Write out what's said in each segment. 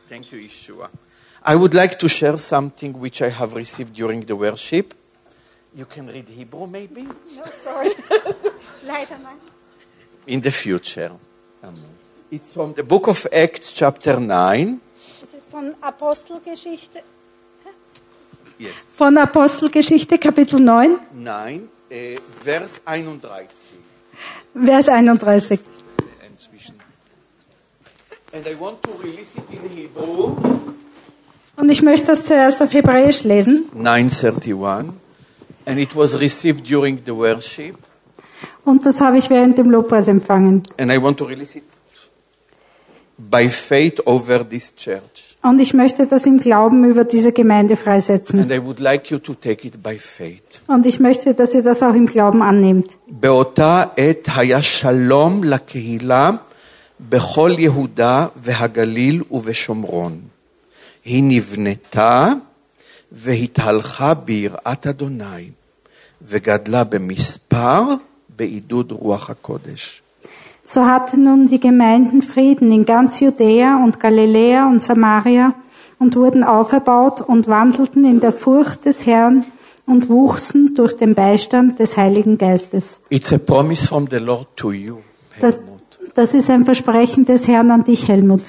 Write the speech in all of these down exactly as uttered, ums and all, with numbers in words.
Thank you, Yeshua. I would like to share something which I have received during the worship. You can read Hebrew, maybe? No, sorry. Leider nein. In the future. Amen. It's from the book of Acts, chapter nine. Es ist von Apostelgeschichte. Yes. Von Apostelgeschichte, Kapitel neun. Nein, äh, Vers einunddreißig. Vers einunddreißig. Inzwischen. And I want to release it in Hebrew. Und ich möchte das zuerst auf Hebräisch lesen. nine thirty-one. And it was received during the worship. Und das habe ich während dem Lobpreis empfangen. And I want to release it by faith over this church. Und ich möchte das im Glauben über diese Gemeinde freisetzen. And I would like you to take it by faith. Und ich möchte, dass ihr das auch im Glauben annehmt. באותה עת היה שלום לקהילה בכל יהודה והגליל ובשומרון. היא נבנתה והתהלכה ביראת אדוני וגדלה במספר בעידוד רוח הקודש. So hatten nun die Gemeinden Frieden in ganz Judäa und Galiläa und Samaria und wurden auferbaut und wandelten in der Furcht des Herrn und wuchsen durch den Beistand des Heiligen Geistes. It's a promise from the Lord to you, Das, Helmut. das ist ein Versprechen des Herrn an dich, Helmut.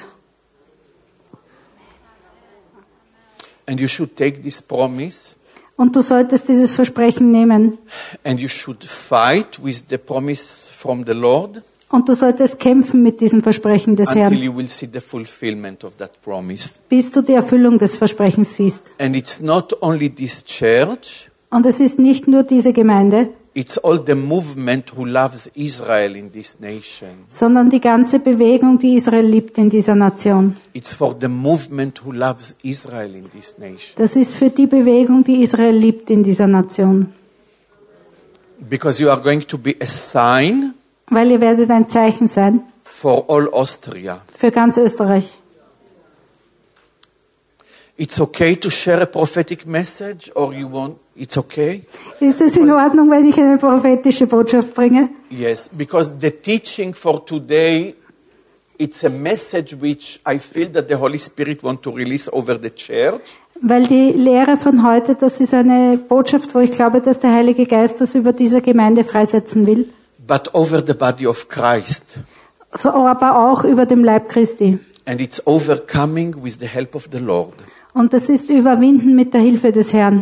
And you should take this promise Und du solltest dieses Versprechen nehmen. and you should fight with the promise from the Lord Und du solltest kämpfen mit diesem Versprechen des until Herrn, you will see the fulfillment of that promise. bis du die Erfüllung des Versprechens siehst. And it's not only this church, Und es ist nicht nur diese Gemeinde, it's all the movement who loves Israel in this nation. sondern die ganze Bewegung, die Israel liebt in dieser Nation. It's for the movement who loves Israel in this nation. Das ist für die Bewegung, die Israel liebt in dieser Nation. Because you are going to be a sign Weil ihr werdet ein Zeichen sein for all Austria. für ganz Österreich. It's okay to share a prophetic message, or you want, it's okay? Ist es in Ordnung, wenn ich eine prophetische Botschaft bringe? Yes, because the teaching for today, it's a message which I feel that the Holy Spirit want to release over the church. Weil die Lehre von heute, das ist eine Botschaft, wo ich glaube, dass der Heilige Geist das über diese Gemeinde freisetzen will. But over the body of Christ. So, aber auch über dem Leib Christi. And it's overcoming with the help of the Lord. Und das ist Überwinden mit der Hilfe des Herrn.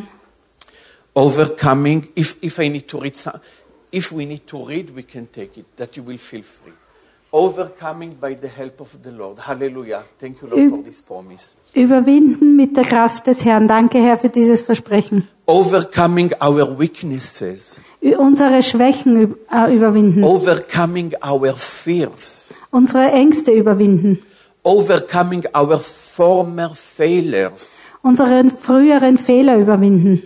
Overcoming, if, if I need to read some, if we need to read, we can take it, that you will feel free. Overcoming by the help of the Lord. Hallelujah. Thank you, Lord, Üb- for this promise. Überwinden mit der Kraft des Herrn. Danke, Herr, für dieses Versprechen. Overcoming our weaknesses. Ü- Unsere Schwächen üb- äh, überwinden. Overcoming our fears. Unsere Ängste überwinden. Overcoming our former failures. Unsere früheren Fehler überwinden.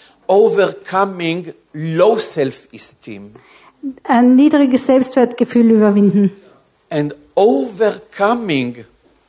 Overcoming low self-esteem. Ein niedriges Selbstwertgefühl überwinden. And overcoming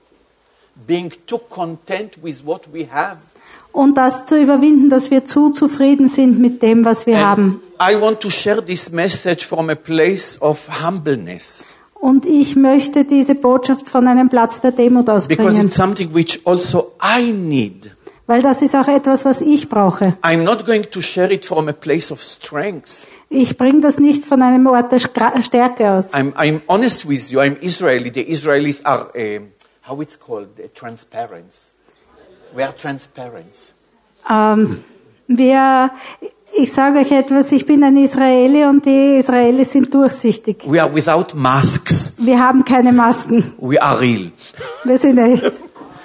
being too content with what we have. Und das zu überwinden, dass wir zu zufrieden sind mit dem, was wir haben. And I want to share this message from a place of humbleness. Und ich möchte diese Botschaft von einem Platz der Demut Because ausbringen. it's something which also I need. Weil das ist auch etwas, was ich brauche. I'm not going to share it from a place of strength. Ich bringe das nicht von einem Ort der Stra- Stärke aus. I'm, I'm honest with you. I'm Israeli. The Israelis are, um, how it's called, uh, transparent. We are transparent. Ähm, wir, ich sage euch etwas, ich bin ein Israeli und die Israelis sind durchsichtig. We are without masks. Wir haben keine Masken. We are real. Wir sind echt.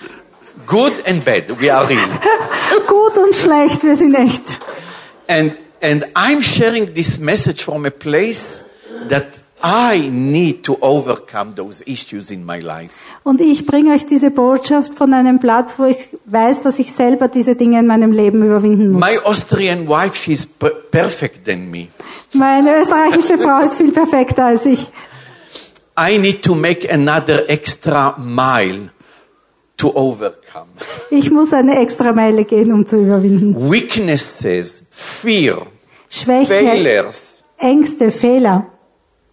Good and bad. We are real. Gut und schlecht, wir sind echt. And, and I'm sharing this message from a place that I need to overcome those issues in my life. Und ich bringe euch diese Botschaft von einem Platz, wo ich weiß, dass ich selber diese Dinge in meinem Leben überwinden muss. My Austrian wife, she's per- perfect than me. Meine österreichische Frau ist viel perfekter als ich. I need to make another extra mile to overcome. Ich muss eine extra Meile gehen, um zu überwinden. Weaknesses, fear, Schwäche, failures, Ängste, Fehler.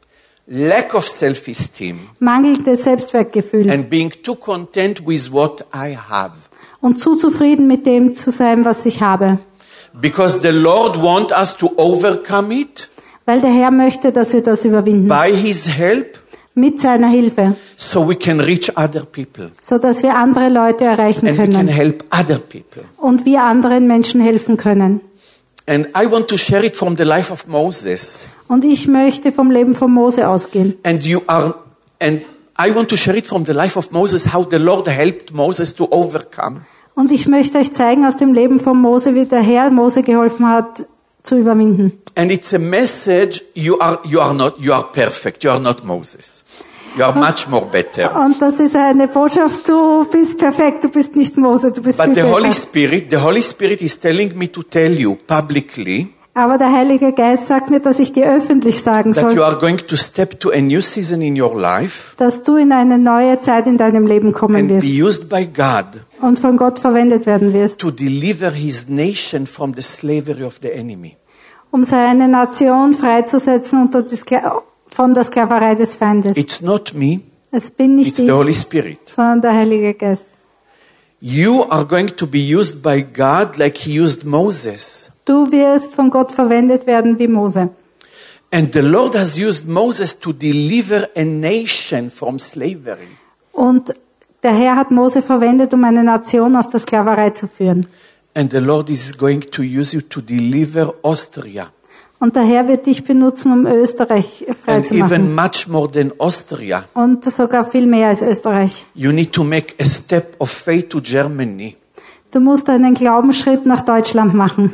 lack of self-esteem, mangelndes Selbstwertgefühl and being too content with what I have. und zu zufrieden mit dem zu sein, was ich habe. Because the Lord wants us to overcome it Weil der Herr möchte, dass wir das überwinden. by His help, Mit seiner Hilfe. so we can reach other people So dass wir andere Leute erreichen and we can können. help other people. Und wir anderen Menschen helfen können. And I want to share it from the life of Moses. Und ich möchte vom Leben von Mose ausgehen. And you are, and I want to share it from the life of Moses, how the Lord helped Moses to overcome. Und ich möchte euch zeigen aus dem Leben von Mose, wie der Herr Mose geholfen hat, zu überwinden. And it's a message, you are, you are not, you are perfect, you are not Moses. You are much more better. Und das ist eine Botschaft, du bist perfekt, du bist nicht Mose, du bist But viel the Holy besser. Spirit, the Holy Spirit is telling me to tell you publicly Aber der Heilige Geist sagt mir, dass ich dir öffentlich sagen that you soll, are going to step to a new season in your life dass du in eine neue Zeit in deinem Leben kommen and wirst be used by God und von Gott verwendet werden wirst, to deliver His nation from the slavery of the enemy. um seine Nation freizusetzen unter die Skla- von der Sklaverei des Feindes. It's not me, Es bin nicht it's the ich, Holy Spirit. sondern der Heilige Geist. You are going to be used by God like He used Moses. Du wirst von Gott verwendet werden wie Mose. And the Lord has used Moses to deliver a nation from slavery. Und der Herr hat Mose verwendet, um eine Nation aus der Sklaverei zu führen. And the Lord is going to use you to deliver Austria. Und der Herr wird dich benutzen, um Österreich frei And zu even machen. much more than Austria. Und sogar viel mehr als Österreich. You need to make a step of faith to Germany. Du musst einen Glaubensschritt nach Deutschland machen.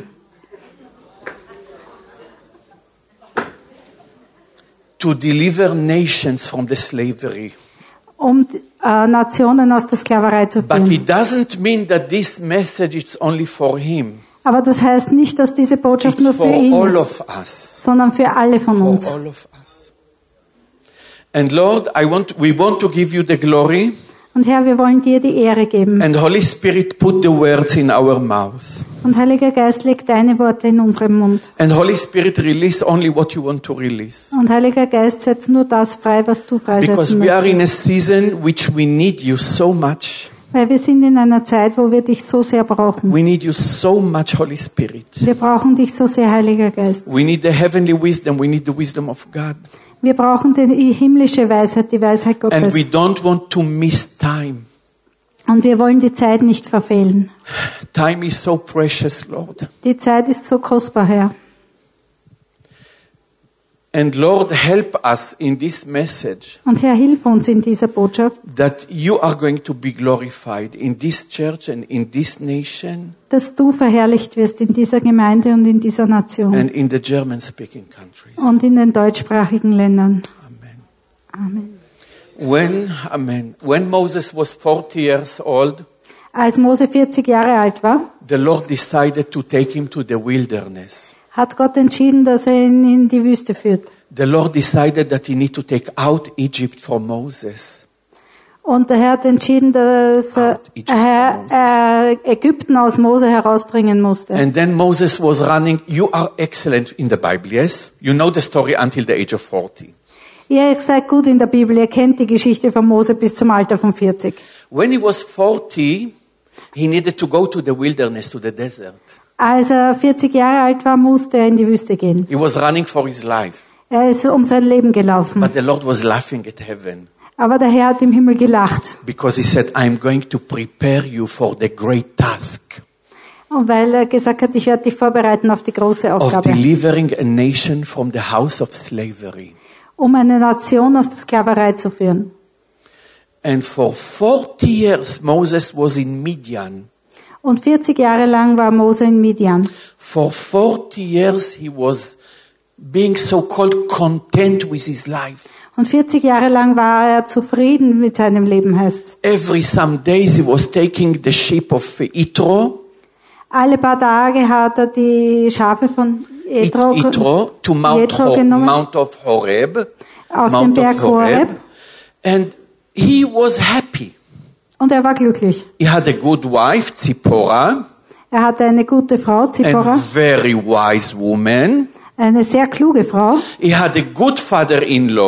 To deliver nations from the slavery. Um äh, Nationen aus der Sklaverei zu But führen. it doesn't mean that this message is only for him. Aber das heißt nicht, dass diese Botschaft It's nur für for ihn all ist, of us. sondern für alle von For uns. all of us. And Lord, I want, we want to give you the glory. Und Herr, wir wollen dir die Ehre geben. And Holy Spirit, put the words in our mouth. Und Heiliger Geist, leg deine Worte in unserem Mund. And Holy Spirit, release only what you want to release. Und Heiliger Geist, setz nur das frei, was du Because freisetzen we are in a möchtest. season which we need you so much. Weil wir sind in einer Zeit, wo wir dich so sehr brauchen. We need you so much, Holy Spirit. Wir brauchen dich so sehr, Heiliger Geist. We need the heavenly wisdom. We need the wisdom of God. Wir brauchen die himmlische Weisheit, die Weisheit And Gottes. we don't want to miss time. Und wir wollen die Zeit nicht verfehlen. Time is so precious, Lord. Die Zeit ist so kostbar, Herr. And Lord, help us in this message Und Herr, hilf uns in dieser Botschaft, that you are going to be glorified in this church and in this nation dass du verherrlicht wirst in dieser Gemeinde und in dieser Nation and in the German-speaking countries. und in den deutschsprachigen Ländern. Amen. Amen. When, amen. When Moses was forty years old, Als Mose vierzig Jahre alt war, the Lord decided to take him to the wilderness. hat Gott entschieden, dass er ihn in die Wüste führt. The Lord decided that he need to take out Egypt from Moses. Und der Herr hat entschieden, dass er Out Egypt äh, from äh, Ägypten aus Mose herausbringen musste. And then Moses was running. You are excellent in the Bible, yes? You know the story until the age of forty. Ihr seid gut in der Bibel, ihr kennt die Geschichte von Mose bis zum Alter von vierzig. When he was forty, he needed to go to the wilderness, to the desert. Als er vierzig Jahre alt war, musste er in die Wüste gehen. He was running for his life. Er ist um sein Leben gelaufen. But the Lord was laughing at heaven Aber der Herr hat im Himmel gelacht. because he said, I'm going to prepare you for the great task Und weil er gesagt hat, ich werde dich vorbereiten auf die große of Aufgabe, delivering a nation from the house of slavery. um eine Nation aus der Sklaverei zu führen. And for forty years, Moses was in Midian. Und vierzig Jahre lang war Mose in Midian. For forty years, he was being so-called content with his life. Und vierzig Jahre lang war er zufrieden mit seinem Leben, heißt. Every some days, he was taking the sheep of Yitro, Alle paar Tage hat er die Schafe von Jethro, Yitro to Mount, Jethro Ho- genommen, Mount of Horeb. auf Mount den Berg of Horeb. Horeb. And he was happy. Und er war glücklich. He had a good wife, Zipporah, Er hatte eine gute Frau, a Zipporah, very wise woman. eine sehr kluge Frau. He had a good father-in-law.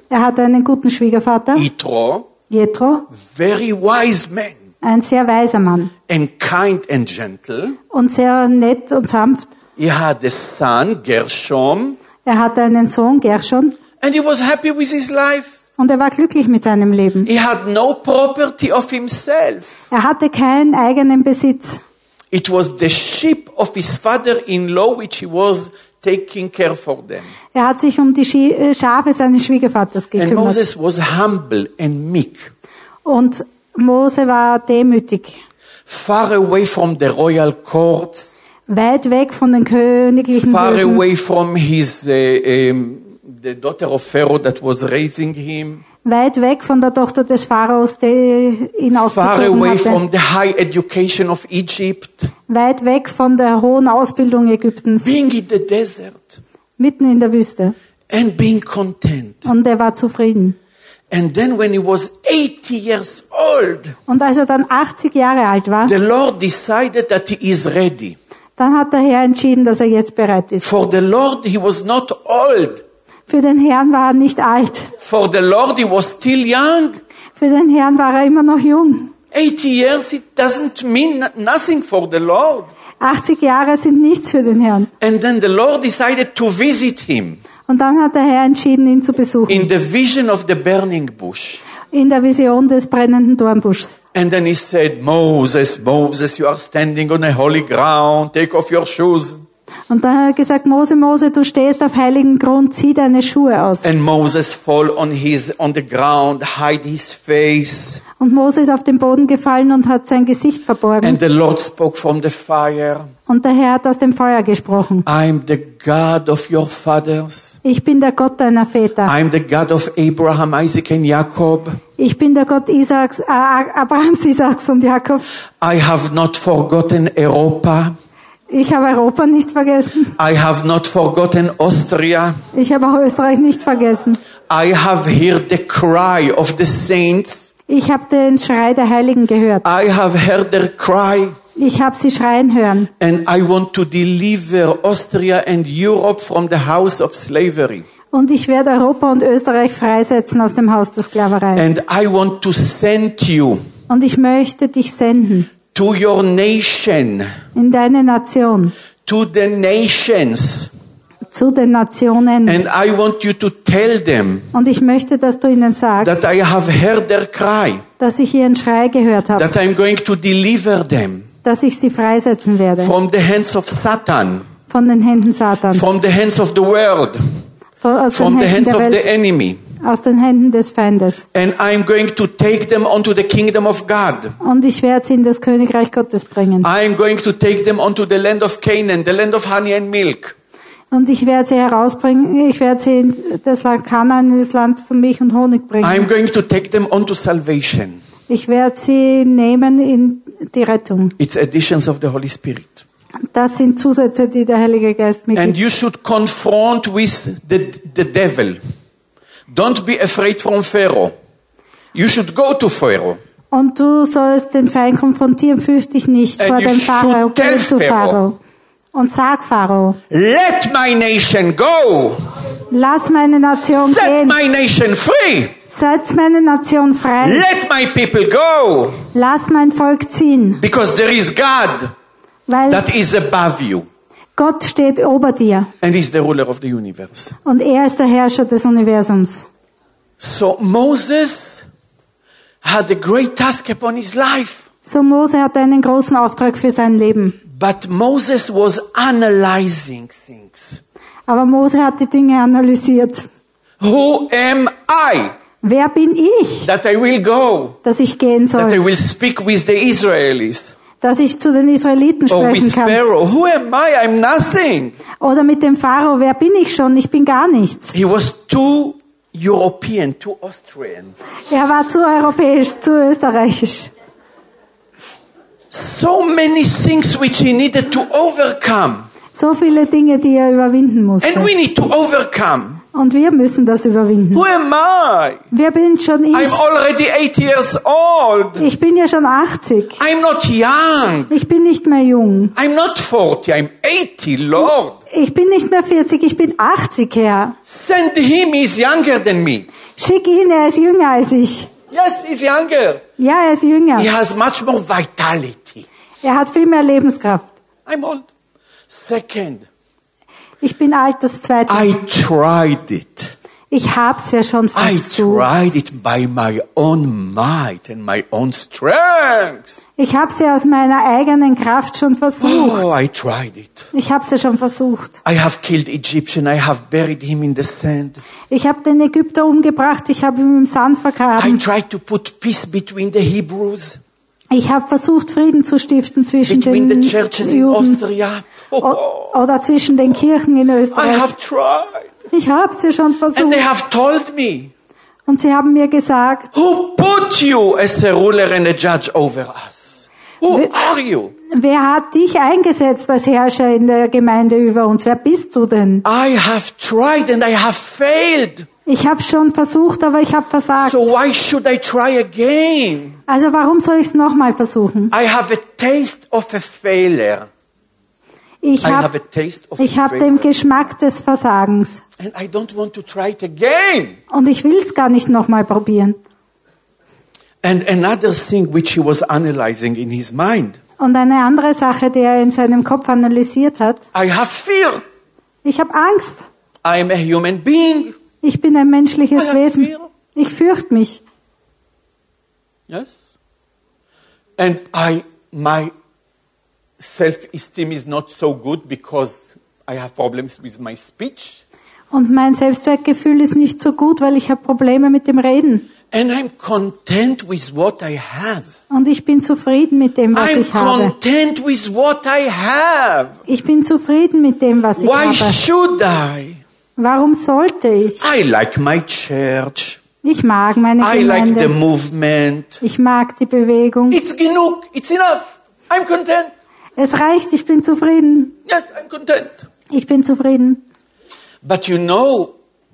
Er hatte einen guten Schwiegervater, Yitro, Jethro, very wise man, ein sehr weiser Mann and kind and gentle. und sehr nett und sanft. He had a son, Gershom, Er hatte einen Sohn, Gershon, and he was happy with his life. und er war glücklich mit seinem Leben. He had no property of himself. Er hatte keinen eigenen Besitz. It was the sheep of his father-in-law which he was taking care for them. Er hat sich um die Schi- äh, Schafe seines Schwiegervaters And gekümmert. Moses was humble and meek, Und Mose war demütig, far away from the royal court, weit weg von den königlichen far Höfen, away from his uh, um, the daughter of Pharaoh that was raising him, weit weg von der Tochter des Pharaos, die ihn far aufgezogen away hatte, from the high education of Egypt, weit weg von der hohen Ausbildung Ägyptens, being in the desert mitten in der Wüste. and being content. Und er war zufrieden. And then when he was eighty years old, Und als er dann achtzig Jahre alt war, the Lord decided that he is ready. dann hat der Herr entschieden, dass er jetzt bereit ist. For the Lord, he was not old. Für den Herrn war er nicht alt. For the Lord, he was still young. Für den Herrn war er immer noch jung. eighty years, it doesn't mean nothing for the Lord. achtzig Jahre sind nichts für den Herrn. And then the Lord decided to visit him Und dann hat der Herr entschieden, ihn zu besuchen. in the vision of the burning bush. In der Vision des brennenden Dornbuschs. And then he said, Moses, Moses, you are standing on a holy ground. Take off your shoes. Und dann hat er gesagt, Mose, Mose, du stehst auf heiligen Grund, zieh deine Schuhe aus. And Moses fall on his, on the ground, hide his face. Und Mose ist auf den Boden gefallen und hat sein Gesicht verborgen. And the Lord spoke from the fire. Und der Herr hat aus dem Feuer gesprochen. I'm the God of your fathers. Ich bin der Gott deiner Väter. I'm the God of Abraham, Isaac and Jacob. Ich bin der Gott Isaaks, äh, Abrahams, Isaaks und Jakobs. I have not forgotten Europa. Ich habe Europa nicht vergessen. I have not forgotten Austria. Ich habe auch Österreich nicht vergessen. I have heard the cry of the saints. Ich habe den Schrei der Heiligen gehört. I have heard their cry. Ich habe sie schreien hören. And I want to deliver Austria and Europe from the house of slavery. Und ich werde Europa und Österreich freisetzen aus dem Haus der Sklaverei. And I want to send you Und ich möchte dich senden to your nation, in deine Nation, to the nations. zu den Nationen. And I want you to tell them Und ich möchte, dass du ihnen sagst, that I have heard their cry, dass ich ihren Schrei gehört habe, that I'm going to deliver them dass ich sie freisetzen werde from the hands of Satan, von den Händen Satans, from the hands of the world, von, aus den from the Händen hands der of the Welt, enemy. aus den Händen des Feindes. And I'm going to take them onto the kingdom of God. Und ich werde sie in das Königreich Gottes bringen. I'm going to take them onto the land of Canaan, the land of honey and milk. Und ich werde sie herausbringen, ich werde sie in das Land Kanaan, in das Land von Milch und Honig bringen. I'm going to take them onto salvation. Ich werde sie nehmen in die Rettung. It's additions of the Holy Spirit. Das sind Zusätze, die der Heilige Geist And mitgibt. you should confront with the, the devil. Don't be afraid from Pharaoh. You should go to Pharaoh. Und du sollst den Feind konfrontieren, fürchte dich nicht And vor you dem should Pharao, tell geh zu Pharaoh. Pharao. Und sag Pharao, Let my nation go. lass meine Nation Set gehen, my nation free. setz meine Nation frei, Let my people go. lass mein Volk ziehen, Because there is God weil that is above you. Gott steht ober dir And He's the ruler of the universe. und er ist der Herrscher des Universums. So Moses had a great task upon his life. So Mose hatte einen großen Auftrag für sein Leben. But Moses was analyzing things. Aber Mose hat die Dinge analysiert. Who am I Wer bin ich, that I will go? dass ich gehen That I soll, will speak with the Israelis? dass ich zu den Israeliten Or sprechen with kann? Pharaoh? Who am I? I'm nothing. Oder mit dem Pharao, wer bin ich schon? Ich bin gar nichts. He was too European, too Austrian. Er war zu europäisch, zu österreichisch. So many things which he needed to overcome. So viele Dinge, die er überwinden musste. And we need to overcome. Und wir müssen das überwinden. Who am I? Wer bin schon I'm ich? already eighty years old. Ich bin ja schon achtzig. I'm not young. Ich bin nicht mehr jung. I'm not forty. I'm eighty, Lord. Ich bin nicht mehr vierzig, ich bin achtzig, Herr. Send him. He's younger than me. Schick ihn, er ist jünger als ich. Yes, he's younger. Ja, er ist jünger. He has much more vitality. Er hat viel mehr Lebenskraft. I'm old. Second, Ich bin alt, das Zweite. I tried it. Ich hab's ja schon I versucht. tried it by my own might and my own strength. Ich hab's ja aus meiner eigenen Kraft schon versucht. Oh, I tried it. Ich hab's ja schon versucht. I have killed Egyptian. I have buried him in the sand. Ich habe den Ägypter umgebracht. Ich habe ihn im Sand I vergraben. tried to put peace between the Hebrews, Ich habe versucht, Frieden zu stiften zwischen between den the churches in Juden Austria. o- Oh, oder zwischen den Kirchen in I Österreich. have tried. Ich habe sie schon And versucht. they have told me, Und sie haben mir gesagt, who put you as a ruler and a judge over us? Who Wer- are you? wer hat dich eingesetzt als Herrscher in der Gemeinde über uns? Wer bist du denn? I have tried and I have failed. Ich habe schon versucht, aber ich habe versagt. So why should I try again? Also warum soll ich es nochmal versuchen? I have a taste of a failure. Ich I have habe a taste of ich a hab den failure. Geschmack des Versagens. And I don't want to try it again. Und ich will es gar nicht nochmal probieren. And another thing which he was analyzing in his mind. Und eine andere Sache, die er in seinem Kopf analysiert hat. I have fear. Ich habe Angst. I am a human being. Ich bin ein menschliches I have Wesen. fear. Ich fürchte mich. Yes. And I, my self-esteem is not so good because I have problems with my speech. Und mein Selbstwertgefühl ist nicht so gut, weil ich habe Probleme mit dem Reden. And I'm content with what I have. Und ich bin zufrieden mit dem, was I'm ich habe. content with what I have. Ich bin zufrieden mit dem, was ich Why habe. should I? Warum sollte ich? I like my church. Ich mag meine I like the Gemeinde. movement. Ich mag die Bewegung. It's genug. It's enough. I'm content. Es reicht, ich bin zufrieden. Yes, I'm content. Ich bin zufrieden. But you know,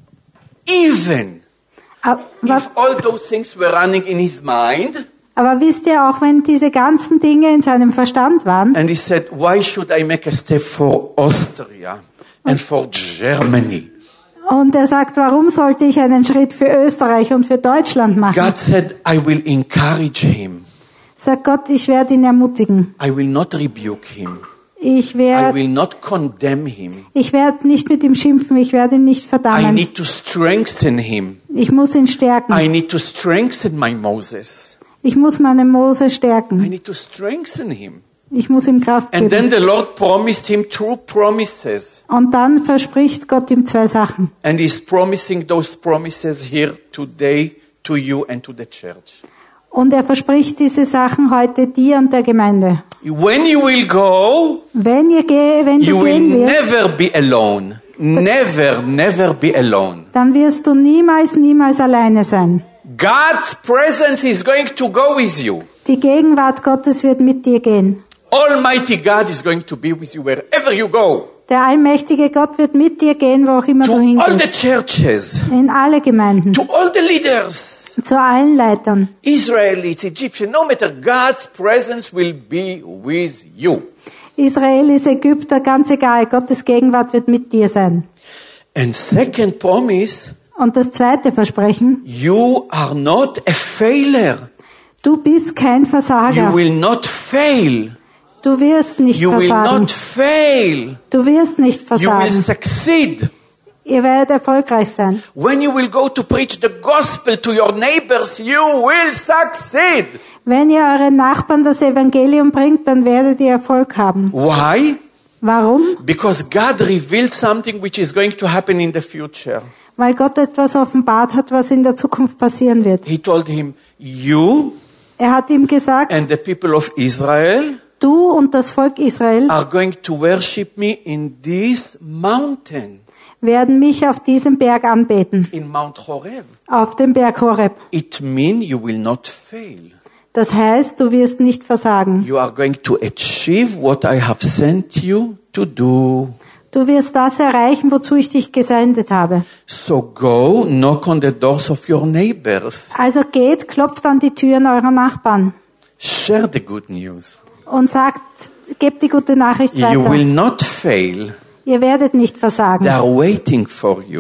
even Aber, if all those things were running in his mind, aber wisst ihr, auch wenn diese ganzen Dinge in seinem Verstand waren, and he said, why should I make a step for Austria and for Germany? und er sagt, warum sollte ich einen Schritt für Österreich und für Deutschland machen? God said, I will encourage him. Sagt Gott, ich werde ihn ermutigen. I will not rebuke him. Ich I werde, will not condemn him. ich werde nicht mit ihm schimpfen, ich werde ihn nicht I verdammen. need to strengthen him. Ich muss ihn stärken. I need to strengthen my Moses. Ich muss meinen Mose I stärken. need to strengthen him. Ich muss ihm Kraft And then geben. the Lord promised him two promises. Und dann verspricht Gott ihm zwei Sachen. And he's promising those promises here today to you and to the church. Und er verspricht diese Sachen heute dir und der Gemeinde. When you will go, Wenn ihr geh, wenn you du will gehen wirst, never be alone. Never, never be alone. dann wirst du niemals, niemals alleine sein. God's presence is going to go with you. Die Gegenwart Gottes wird mit dir gehen. Almighty God is going to be with you wherever you go. Der allmächtige Gott wird mit dir gehen, wo auch immer To du all the hingehst. churches, In alle Gemeinden, to all the leaders, zu allen Leitern. Israelites, Egyptians, no matter, God's presence will be with you. Israelis, Ägypter, ganz egal, Gottes Gegenwart wird mit dir sein. And second promise, Und das zweite Versprechen, you are not a failure. du bist kein You Versager. will not fail. Du wirst nicht You will versagen. not fail. Du wirst nicht You will versagen. succeed. Ihr werdet erfolgreich sein. When you will go to preach the gospel to your neighbors, you will succeed. Wenn ihr euren Nachbarn das Evangelium bringt, dann werdet ihr Erfolg haben. Why? Warum? Because God revealed something which is going to happen in the future. Weil Gott etwas offenbart hat, was in der Zukunft passieren wird. He told him, you Er hat ihm gesagt, and the people of Israel du und das Volk Israel are going to worship me in this mountain, werden mich auf diesem Berg anbeten, in Mount Horeb. auf dem Berg Horeb. It means you will not fail. Das heißt, du wirst nicht versagen. You are going to achieve what I have sent you to do. Du wirst das erreichen, wozu ich dich gesendet habe. So go, knock on the doors of your neighbors. Also geht, klopft an die Türen eurer Nachbarn Share the good news. und sagt, gebt die gute Nachricht You will weiter. not fail. Ihr werdet nicht versagen. They are waiting for you.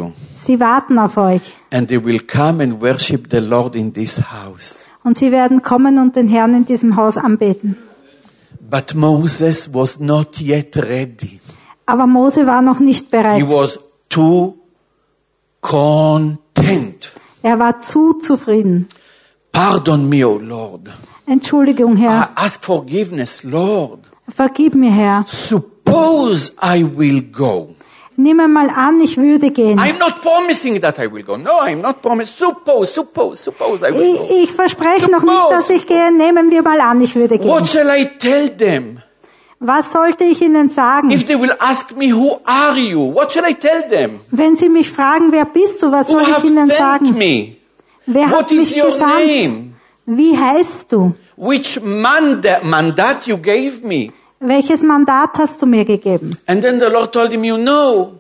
Sie warten auf euch. And they will come and worship the Lord in this house. Und sie werden kommen und den Herrn in diesem Haus anbeten. But Moses was not yet ready. Aber Mose war noch nicht bereit. He was too content. Er war zu zufrieden. Pardon me, O Lord. Entschuldigung, I Herr. ask forgiveness, Lord. Vergib mir, Herr. Suppose I will go. Nimm einmal an, ich würde gehen. I'm not promising that I will go. No, I'm not promising. Suppose, suppose, suppose I will go. Ich, ich verspreche noch nicht, dass ich gehe. Nehmen wir mal an, ich würde What gehen. shall I tell them? Was sollte ich ihnen sagen? If they will ask me, who are you? What shall I tell them? Wenn sie mich fragen, wer bist du, was Who soll have ich ihnen sent sagen? me? Wer What hat is mich your gesandt? name? Wie heißt du? Which manda- mandat you gave me? Welches Mandat hast du mir gegeben? And then the Lord told him, you know,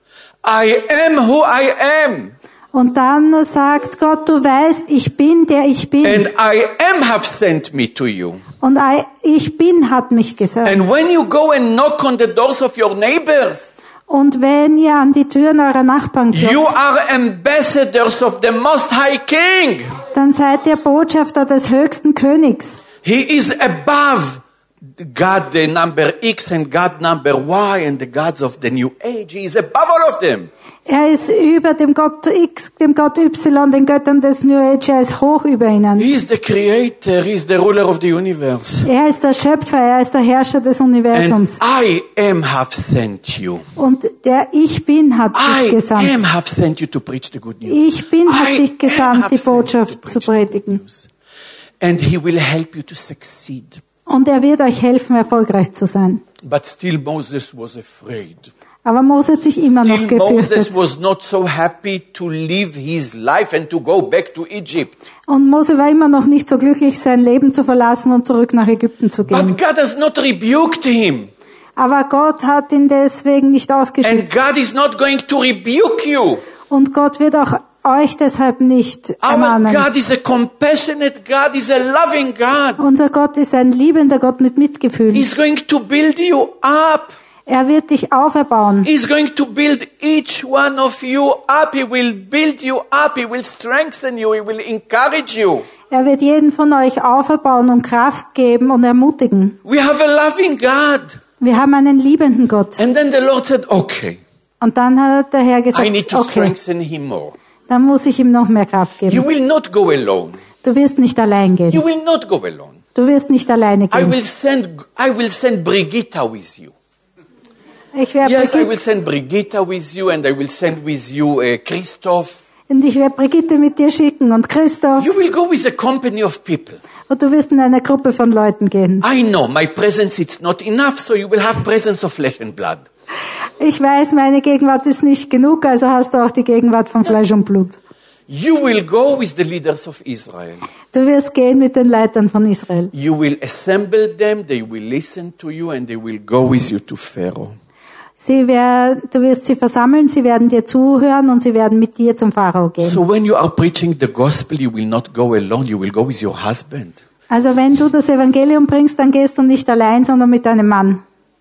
I am who I am. Und dann sagt Gott, du weißt, ich bin, der ich bin. And I am have sent me to you. Und ich bin hat mich gesandt. And when you go and knock on the doors of your neighbors, Und wenn ihr an die Türen eurer Nachbarn klopft, you are ambassadors of the Most High King. dann seid ihr Botschafter des höchsten Königs. He is above God the number X and God number Y and the gods of the new age. He is above all of them. Er ist über dem Gott X, dem Gott Y, den Göttern des New Age. Er ist hoch über ihnen. He is the creator. He is the ruler of the universe. Er ist der Schöpfer. Er ist der Herrscher des And Universums. I am have sent you. Und der Ich Bin hat dich I gesandt. am have sent you to preach the good news. Ich Bin hat I dich am gesandt, have die sent you to Botschaft zu preach the good predigen. news. And he will help you to succeed. Und er wird euch helfen, erfolgreich zu sein. But still Moses was afraid. Aber Mose hat sich immer noch Still Moses gefürchtet. was not so happy to live his life and to go back to Egypt. Und Mose war immer noch nicht so glücklich, sein Leben zu verlassen und zurück nach Ägypten zu gehen. But God has not rebuked him. Aber Gott hat ihn deswegen nicht And ausgeschickt. God is not going to rebuke you. Und Gott wird auch euch deshalb nicht Our ermahnen. God is a compassionate God, is a loving God. Unser Gott ist ein liebender Gott mit Mitgefühl. He's going to build you up. Er wird dich auferbauen. He's going to build each one of you up. He will build you up. He will strengthen you. He will encourage you. Er wird jeden von euch auferbauen und Kraft geben und ermutigen. We have a loving God. Wir haben einen liebenden Gott. And then the Lord said, okay, Und dann hat der Herr I need gesagt, to okay, strengthen him more. dann muss ich ihm noch mehr Kraft You geben. will not go alone. Du wirst nicht allein You gehen. will not go alone. Du wirst nicht alleine I gehen. will send, I will send Brigitta with you. Ich werde Yes, I will Brigitte, send Brigitta with you and I will send with you uh, Christoph. und ich werde Brigitte mit dir schicken und Christoph. You will go with a company of people. Und du wirst in eine Gruppe von Leuten gehen. I know my presence is not enough, so you will have presence of flesh and blood. Ich weiß, meine Gegenwart ist nicht genug, also hast du auch die Gegenwart von Fleisch und Blut. You will go with the leaders of Israel. Du wirst gehen mit den Leitern von Israel. You will assemble them, they will listen to you and they will go with you to Pharaoh. Sie wer, du wirst sie versammeln, sie werden dir zuhören und sie werden mit dir zum Pharao gehen. So when you are preaching the gospel, you will not go alone, you will go with your husband. Also wenn du das Evangelium bringst, dann gehst du nicht allein, sondern mit deinem Mann.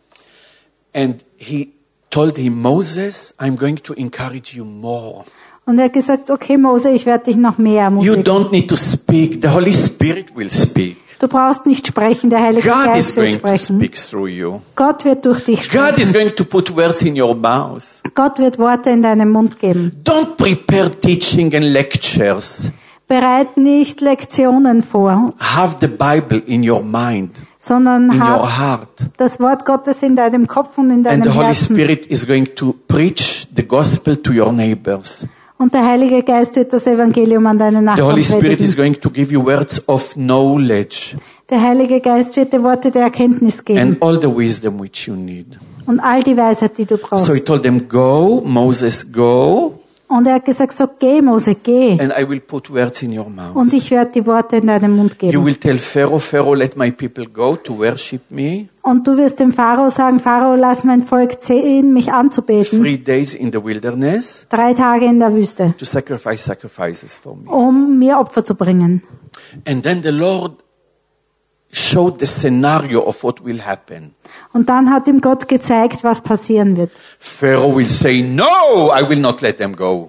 And he told him, Moses, I'm going to encourage you more. Und er hat gesagt, okay Mose, ich werde dich noch mehr You ermutigen. don't need to speak, the Holy Spirit will speak. Du brauchst nicht sprechen, der Heilige God Geist is wird going to sprechen. speak through you. Gott wird durch dich God is sprechen. going to put words in your mouth. Gott wird Worte in deinem Mund geben. Don't prepare teaching and lectures. Bereit nicht Lektionen vor, Have the Bible in your mind, sondern in your hab heart. das Wort Gottes in deinem Kopf und in And deinem the Holy Herzen. Spirit is going to preach the gospel to your neighbors. Und der Heilige Geist wird das Evangelium an deine The Nachbarn Holy Spirit is predigen. going to give you words of knowledge Der Heilige Geist wird dir Worte der Erkenntnis geben and all the wisdom which you need. und all die Weisheit, die du So he brauchst. told them, go, Moses, go, Und er hat gesagt, so geh Mose, geh. and I will put words in your mouth. Und ich werde die Worte in deinen Mund You geben. will tell Pharaoh, Pharaoh, let my people go to worship me. Und du wirst dem Pharao sagen, Pharao, lass mein Volk ziehen, mich anzubeten. Three days in the wilderness Drei Tage in der Wüste, to sacrifice sacrifices for me. um mir Opfer zu bringen. And then the Lord showed the scenario of what will happen. Und dann hat ihm Gott gezeigt, was passieren wird. Pharaoh will say, no, I will not let them go.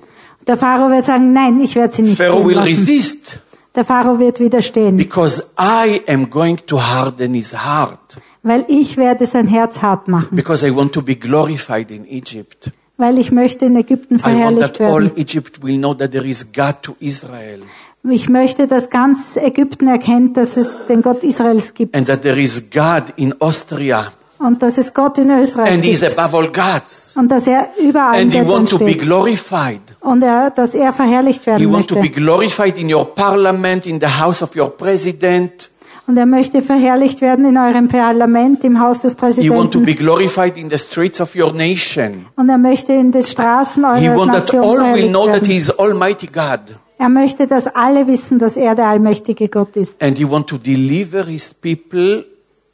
Der Pharao wird sagen, nein, ich werde sie nicht Pharaoh gehen will lassen. resist Der Pharao wird widerstehen, because I am going to harden his heart. weil ich werde sein Herz hart machen, Because I want to be glorified in Egypt. weil ich möchte in Ägypten I want verherrlicht that all werden. Egypt will know that there is God to Israel. Ich möchte, dass ganz Ägypten erkennt, dass es den Gott Israels gibt And that there is God in Austria. und dass es Gott in Österreich And he is gibt above all gods. und dass er über allen And he Göttern wants to be steht glorified. und er, dass er verherrlicht He werden wants to be möchte. glorified in your parliament, in the house of your president. Und er möchte verherrlicht werden in eurem Parlament, im Haus des He wants to Präsidenten. be glorified in the streets of your nation. Und er möchte in den Straßen He eurer wants that Nation all will verherrlicht know that he werden. is Almighty God. Er möchte, dass alle wissen, dass er der allmächtige Gott ist. And he wants to deliver his people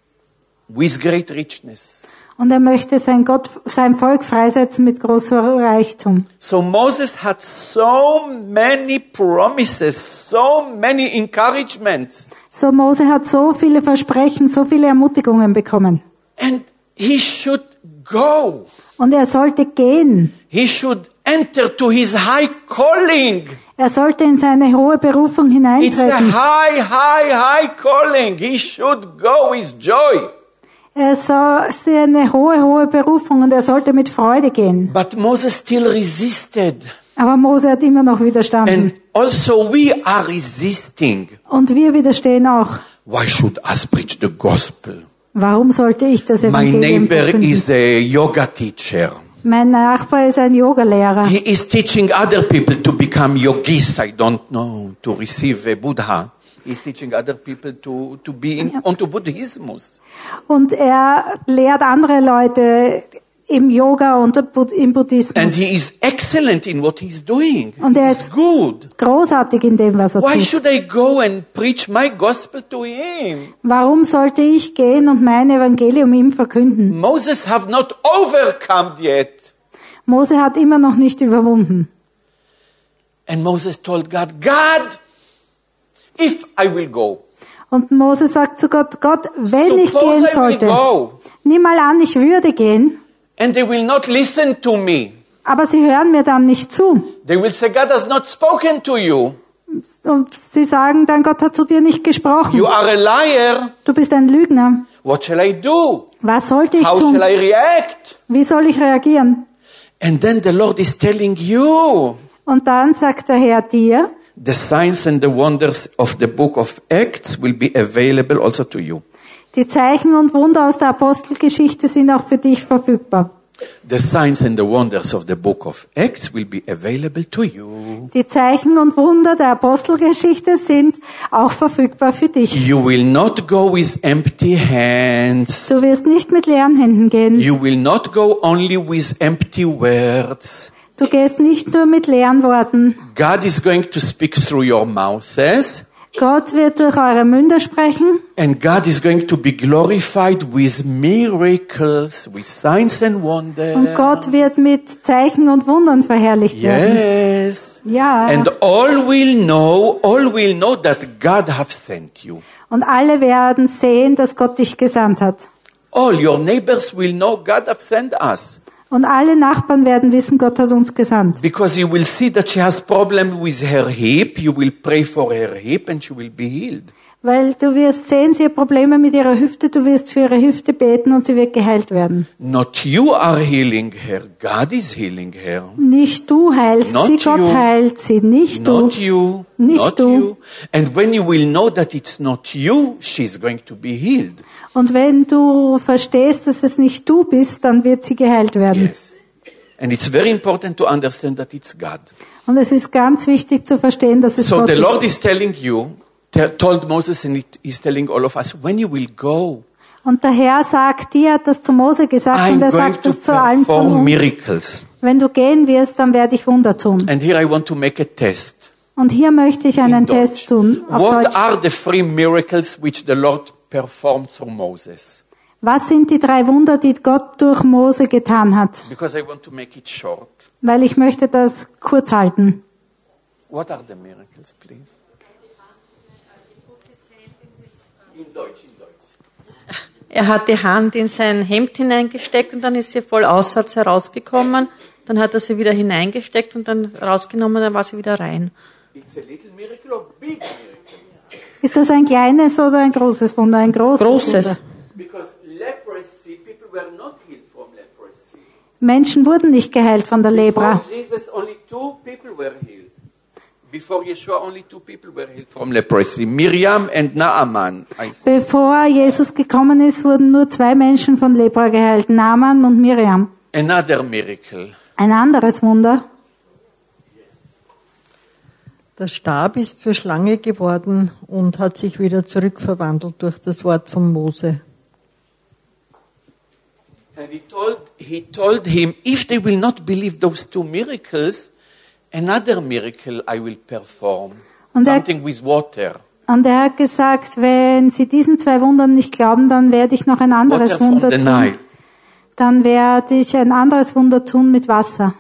with great richness. Und er möchte sein, Gott, sein Volk freisetzen mit großem Reichtum. So Moses had so many promises, so many encouragements. So Mose hat so viele Versprechen, so viele Ermutigungen bekommen. And he should go. Und er sollte gehen. He should enter to his high calling. Er sollte in seine hohe Berufung It's a hineintreten. high, high, high calling. He should go with joy. Er sollte eine hohe, hohe Berufung und er sollte mit Freude gehen. But Moses still resisted. Aber Mose hat immer noch widerstanden. And also we are resisting. Und wir widerstehen auch. Why should us preach the gospel? Warum sollte ich das My Evangelium neighbor verkünden? is a yoga teacher. Mein Nachbar ist ein Yogalehrer. He is teaching other people to become yogis. I don't know, to receive a Buddha. He's teaching other people to, to be in, onto Buddhism. Und er lehrt andere Leute im Yoga und im And Buddhismus. he is excellent in what he's doing. Und er He's ist good. großartig in dem, was er Why tut. should I go and preach my gospel to him? Warum sollte ich gehen und mein Evangelium ihm verkünden? Moses have not overcome yet. Mose hat immer noch nicht überwunden. And Moses told God, God, if I will go, Und Mose sagt zu Gott, Gott, wenn ich suppose gehen I will sollte, go, nimm mal an, ich würde gehen, and they will not listen to me. aber sie hören mir dann nicht zu. They will say, God has not spoken to you. Und sie sagen dann, Gott hat zu dir nicht gesprochen. You are a liar. Du bist ein Lügner. What shall I do? Was sollte ich How tun? shall I react? Wie soll ich reagieren? And then the Lord is telling you, Und dann sagt der Herr dir, the signs and the wonders of the book of Acts will be available also to you. die Zeichen und Wunder aus der Apostelgeschichte sind auch für dich verfügbar. The signs and the wonders of the book of Acts will be available to you. Die Zeichen und Wunder der Apostelgeschichte sind auch verfügbar für dich. You will not go with empty hands. Du wirst nicht mit leeren Händen gehen. You will not go only with empty words. Du gehst nicht nur mit leeren Worten. God is going to speak through your mouths, Gott wird durch eure Münder sprechen and God is going to be glorified with miracles, with signs and wonders. und Gott wird mit Zeichen und Wundern verherrlicht werden. Yes. Ja. And all will know, all will know that God have sent you. Und alle werden sehen, dass Gott dich gesandt hat. All your neighbors will know God have sent us. Und alle Nachbarn werden wissen, Gott hat uns gesandt. Because you will see that she has problem with her hip, you will pray for her hip and she will be healed. Weil du wirst sehen, sie hat Probleme mit ihrer Hüfte, du wirst für ihre Hüfte beten und sie wird geheilt werden. Not you are healing her, God is healing her. Nicht du heilst Not sie, Gott you. heilt sie, nicht du. Not you, Nicht not du. you. And when you will know that it's not you, she's going to be healed. Und wenn du verstehst, dass es nicht du bist, dann wird sie geheilt werden. Yes. And it's very important to understand that it's God. Und es ist ganz wichtig zu verstehen, dass es So Gott the Lord ist. is telling you, te- told Moses and it- he's telling all of us, when you will go, Und der Herr sagt, dir hat das zu Mose gesagt I'm und er going sagt to das zu allen von perform uns. miracles. Wenn du gehen wirst, dann werde ich Wunder tun. And here I want to make a test. Und hier möchte ich einen in Deutsch. Test tun. Auf What Deutsch. are the three miracles which the Lord performed through Moses? Was sind die drei Wunder, die Gott durch Mose getan hat? Because I want to make it short. Weil ich möchte das kurz halten. What are the miracles, please? In Deutsch, in Deutsch. Er hat die Hand in sein Hemd hineingesteckt und dann ist sie voll Aussatz herausgekommen. dann hat er sie wieder hineingesteckt und dann rausgenommen, dann war sie wieder rein. It's a little miracle or big miracle? Ist das ein kleines oder ein großes Wunder? Ein großes, Großes. Wunder. Because leprosy, people were not healed from leprosy. Menschen wurden nicht geheilt von der Lepra. Before Jesus, only two people were healed. Before Yeshua, only two people were healed from leprosy. Miriam and Naaman. I say. Bevor Jesus gekommen ist, wurden nur zwei Menschen von Lepra geheilt, Naaman und Miriam. Another miracle. Ein anderes Wunder. Der Stab ist zur Schlange geworden und hat sich wieder zurückverwandelt durch das Wort von Mose. And he told, he told him, if they will not believe those two miracles, another miracle I will perform. Und er- Something with water. Und er hat gesagt, wenn sie diesen zwei Wundern nicht glauben, dann werde ich noch ein Water anderes from Wunder the tun. Nile. Dann werde ich ein anderes Wunder tun mit Wasser.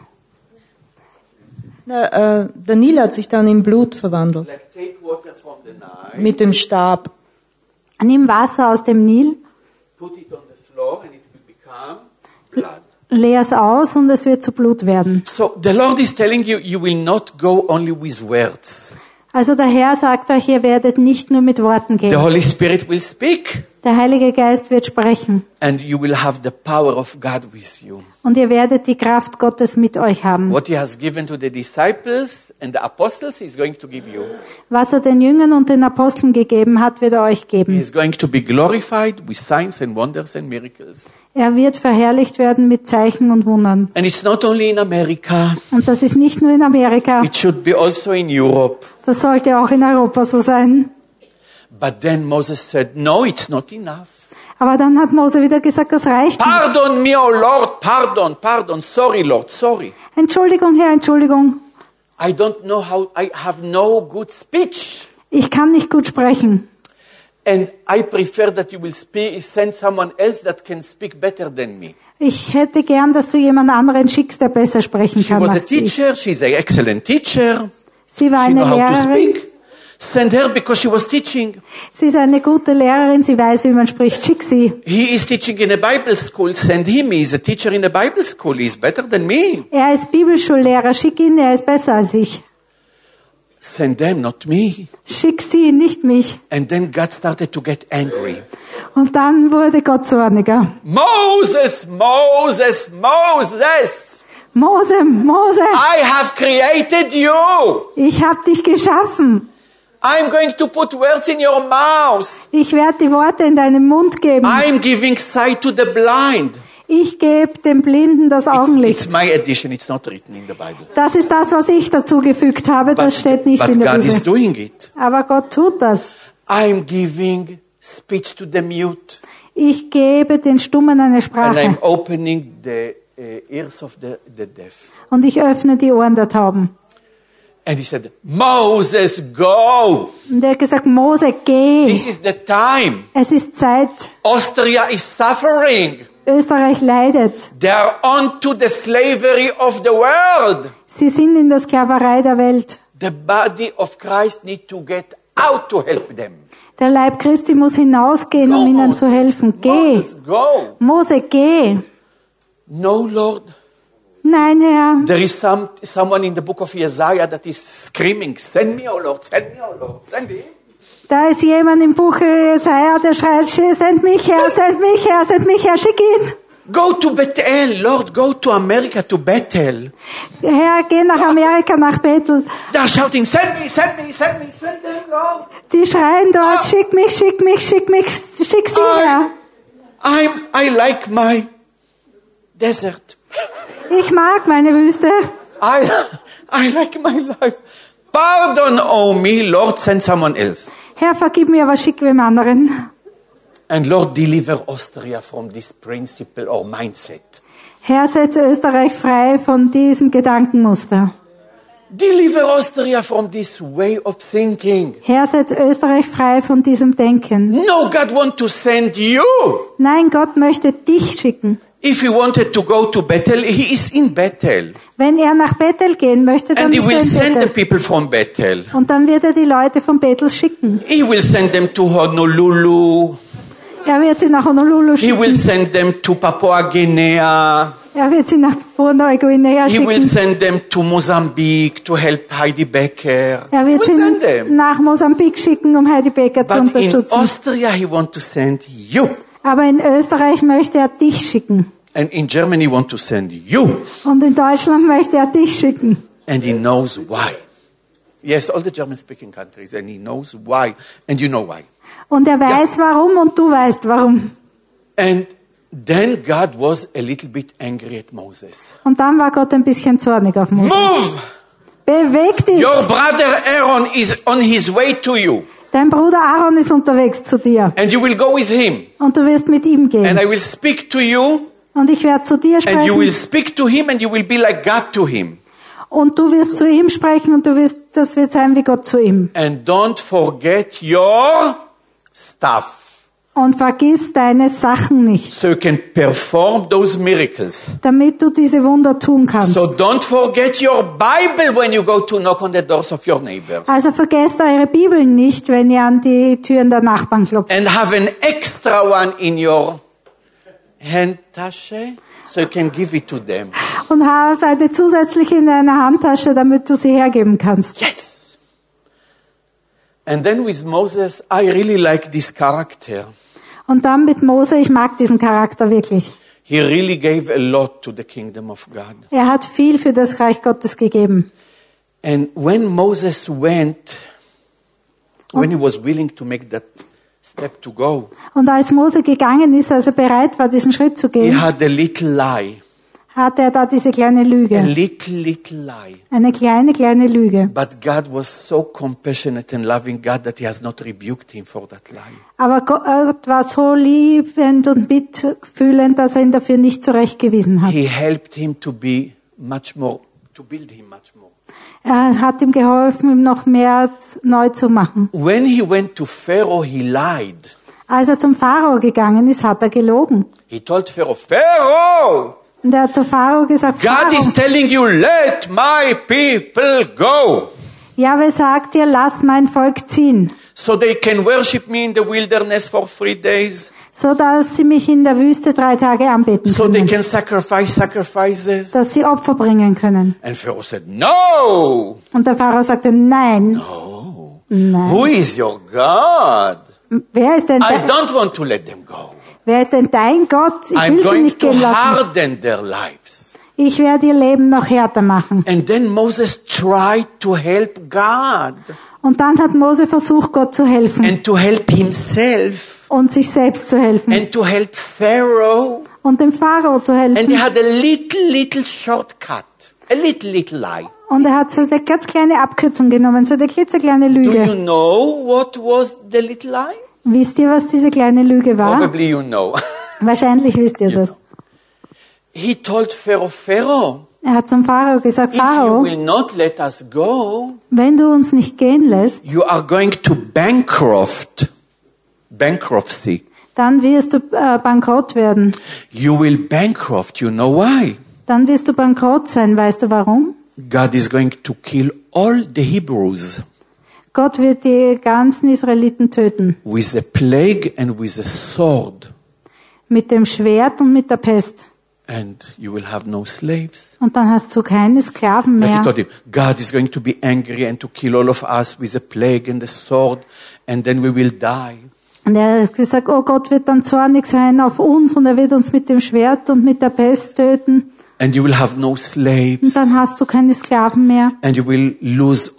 Na, äh, der Nil hat sich dann in Blut verwandelt. Like take water from the Nile, Mit dem Stab. Nimm Wasser aus dem Nil, put it on the floor and it will become blood. leer es aus und es wird zu Blut werden. So the Lord is telling you, you will not go only with words. Also der Herr sagt euch, ihr werdet nicht nur mit Worten The gehen. Holy Spirit will speak Der Heilige Geist wird sprechen and you will have the power of God with you. und ihr werdet die Kraft Gottes mit euch haben. What he has given to the disciples and the apostles, he is going to give you. Was er den Jüngern und den Aposteln gegeben hat, wird er euch He geben. is going to be glorified with signs and wonders and miracles. Er wird verherrlicht werden mit Zeichen und Wundern. And it's not only in America, Und das ist nicht nur in Amerika, it should be also in Europe. das sollte auch in Europa so sein. But then Moses said, no, it's not enough. Aber dann hat Mose wieder gesagt, das reicht nicht. Pardon me, oh Lord, pardon, pardon, sorry, Lord, sorry. Entschuldigung, Herr, Entschuldigung. I don't know how, I have no good speech. Ich kann nicht gut sprechen. And I prefer that you will speak, send someone else that can speak better than me. Ich hätte gern, dass du jemand anderen schickst, der besser sprechen She kann was a als ich. teacher, she's an excellent teacher. Sie war She eine know how to Lehrerin. speak. Send her because she was teaching. Sie ist eine gute Lehrerin. Sie weiß, wie man spricht. Schick sie. He is teaching in a Bible school. Send him. He is a teacher in a Bible school. He is better than me. Er ist Bibelschullehrer. Schick ihn. Er ist besser als ich. Send them, not me. Schick sie, nicht mich. And then God started to get angry. Und dann wurde Gott zorniger. Moses, Moses, Moses, Mose, Mose, I have created you. ich habe dich geschaffen. I'm going to put words in your mouth. Ich werde die Worte in deinen Mund geben. I'm giving sight to the blind. Ich gebe dem Blinden das It's, Augenlicht. it's my addition. It's not written in the Bible. Das ist das, was ich dazu gefügt habe. Das steht nicht but in der God is Bibel. doing it. Aber Gott tut das. I'm giving speech to the mute. Ich gebe den Stummen eine And I'm Sprache. opening the uh, ears of the, the deaf. Und ich öffne die Ohren der Tauben. And he said, Moses, go. Und er hat gesagt, Mose, geh. This is the time. Es ist Zeit. Austria is suffering. Österreich leidet. They are on to the slavery of the world. Sie sind in der Sklaverei der Welt. The body of Christ need to get out to help them. Der Leib Christi muss hinausgehen, um Go, ihnen Moses. zu helfen. Geh. Moses, go. Mose, geh. No, Lord. Nein, Herr. There is some, someone in the book of Isaiah that is screaming, send me, oh Lord, send me, oh Lord, send him. Da ist jemand im Buch Jesaja, der schreit, send mich her, send mich her, send mich her, schick ihn. Go to Bethel, Lord, go to America, to Bethel. Herr, geh nach Amerika, nach Bethel. They're shouting, send me, send me, send me, send them, Lord. Die schreien dort, schick mich, schick mich, schick mich, schick sie her. I'm, I like my desert. Ich mag meine Wüste. I, I like my life. Pardon, oh me, Lord, send someone else. Herr, vergib mir, aber schick wem anderen. And Lord, deliver Austria from this principle or mindset. Herr, setze Österreich frei von diesem Gedankenmuster. Deliver Austria from this way of thinking. Herr, setze Österreich frei von diesem Denken. No, God wants to send you. Nein, Gott möchte dich schicken. If he wanted to go to Bethel, he is in Bethel. Wenn er nach Bethel gehen möchte, dann And he ist er will in send the Bethel. people from Bethel. Und dann wird er die Leute von Bethel schicken. He will send them to Honolulu. Er wird sie nach Honolulu He will schicken. send them to Papua Guinea. Er Er wird sie nach Papua-Neuguinea He will schicken. send them to Mozambique to help Heidi Becker. Er He wird will send sie them. nach Mosambik schicken, um Heidi Becker zu But in unterstützen. Austria, he want to send you. Aber in Österreich möchte er dich schicken. And in Germany, he want to send you. Und in Deutschland möchte er dich schicken. And he knows why. Yes, all the German-speaking countries, and he knows why. And you know why. Und er weiß warum und du weißt warum. And then God was a little bit angry at Moses. Und dann war Gott ein bisschen zornig auf Mose. Move! Beweg dich! Your brother Aaron is on his way to you. Dein Bruder Aaron ist unterwegs zu dir. And you will go with him. Und du wirst mit ihm And gehen. I will speak to you. Und ich werde zu dir And you will sprechen. speak to him and you will be like God to him. Und du wirst zu ihm sprechen und du wirst, das wird sein wie Gott zu ihm. And don't forget your stuff. Und vergiss deine Sachen nicht, So you can perform those miracles. damit du diese Wunder tun kannst. So don't forget your Bible when you go to knock on the doors of your neighbors. Also vergesst eure Bibeln nicht, wenn ihr an die Türen der Nachbarn klopft. And have an extra one in your handtasche so you can give it to them. Und hab eine zusätzliche in deiner Handtasche, damit du sie hergeben kannst. Yes. And then with Moses, I really like this character. Und dann mit Mose, ich mag diesen Charakter wirklich. He really gave a lot to the kingdom of God. Er hat viel für das Reich Gottes gegeben. And when Moses went, when he was willing to make that step to go, Und als Mose gegangen ist, als er bereit war, diesen Schritt zu he gehen, had a little lie. hatte er da diese kleine A Lüge. little, little lie. Eine kleine, kleine Lüge. But God was so compassionate and loving God that he has not rebuked him for that lie. Aber Gott war so liebend und mitfühlend, dass er ihn dafür nicht zurechtgewiesen hat. He helped him to be much more, to build him much more. Er hat ihm geholfen, ihm noch mehr neu zu machen. When he went to Pharaoh, he lied. Als er zum Pharao gegangen ist, hat er gelogen. He told Pharaoh, Pharaoh, Und er hat zu Pharao gesagt, God is Pharao, telling you, let my people go, Jahwe sagt dir, lass mein Volk ziehen, so they can worship me in the wilderness for three days, so dass sie mich in der Wüste drei Tage anbeten so they können, can sacrifice sacrifices. dass sie Opfer bringen können. And Pharaoh said, no, Und der Pharao sagte, nein, no. nein. Who is your God? Wer ist denn, I de don't want to let them go. wer ist denn dein Gott? Ich I'm will sie going nicht to gehen lassen. harden their lives. Ich werde ihr Leben noch härter machen. And then Moses tried to help God Und dann hat Mose versucht, Gott zu helfen and to help himself und sich selbst zu helfen and to help Pharaoh. und dem Pharao zu And he helfen. had a little, little shortcut, a little, little lie. Und er hat so eine ganz kleine Abkürzung genommen, so eine klitzekleine Do you Lüge. know what was the little lie? Wisst ihr, was diese kleine Lüge war? Probably you know. Wahrscheinlich wisst ihr das. He told Pharaoh, Pharaoh, Er hat zum Pharao gesagt, if you Pharao, will not let us go, wenn du uns nicht gehen lässt, you are going to bankrupt, bankruptcy. dann wirst du äh, bankrott werden. You will bankrupt. You know why? Dann wirst du bankrott sein. Weißt du warum? God is going to kill all the Hebrews Gott wird die ganzen Israeliten töten. with a plague and with a sword. Mit dem Schwert und mit der Pest. And you will have no slaves. Und dann hast du keine Sklaven Like he mehr. told him, God is going to be angry and to kill all of us with a plague and a sword, and then we will die. Und er hat gesagt, oh Gott wird dann zornig sein auf uns und er wird uns mit dem Schwert und mit der Pest töten. And you will have no Und slaves. dann hast du keine Sklaven mehr. And you will lose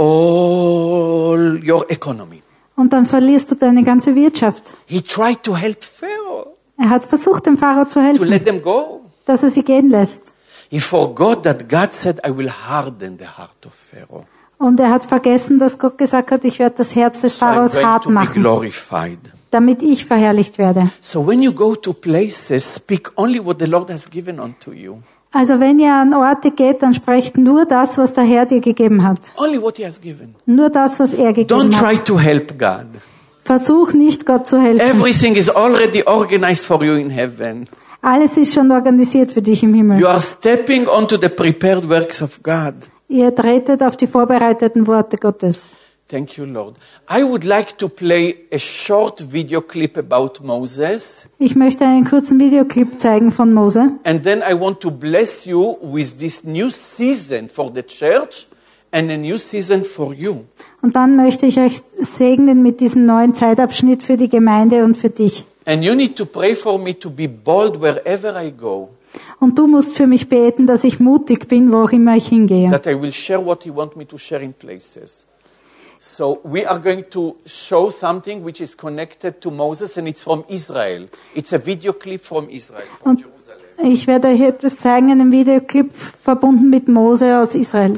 all your economy. Und dann verlierst du deine ganze Wirtschaft. He tried to help Pharaoh, Er hat versucht, dem Pharao zu to helfen, let them go. dass er sie gehen lässt. He forgot that God said, I will harden the heart of Pharaoh. Und er hat vergessen, dass Gott gesagt hat, ich werde das Herz des So I'm Pharaos going hart to be machen, glorified. damit ich verherrlicht werde. So when you go to places, speak only what the Lord has given unto you. Also wenn ihr an Orte geht, dann sprecht nur das, was der Herr dir gegeben hat. Only what He has given. Nur das, was er Don't gegeben try hat. to help God. Versuch nicht, Gott zu helfen. Everything is already organized for you in heaven. Alles ist schon organisiert für dich im Himmel. You are stepping onto the prepared works of God. Ihr tretet auf die vorbereiteten Worte Gottes. Thank you, Lord. I would like to play a short video clip about Moses. Ich möchte einen kurzen Videoclip zeigen von Mose. And then I want to bless you with this new season for the church and a new season for you. Und dann möchte ich euch segnen mit diesem neuen Zeitabschnitt für die Gemeinde und für dich. And you need to pray for me to be bold wherever I go. Und du musst für mich beten, dass ich mutig bin, wo auch immer ich hingehe. That I will share what you want me to share in places. So we are going to show something which is connected to Moses and it's from Israel. It's a video clip from Israel, from Und Jerusalem. ich werde euch etwas zeigen, einen Videoclip verbunden mit Mose aus Israel.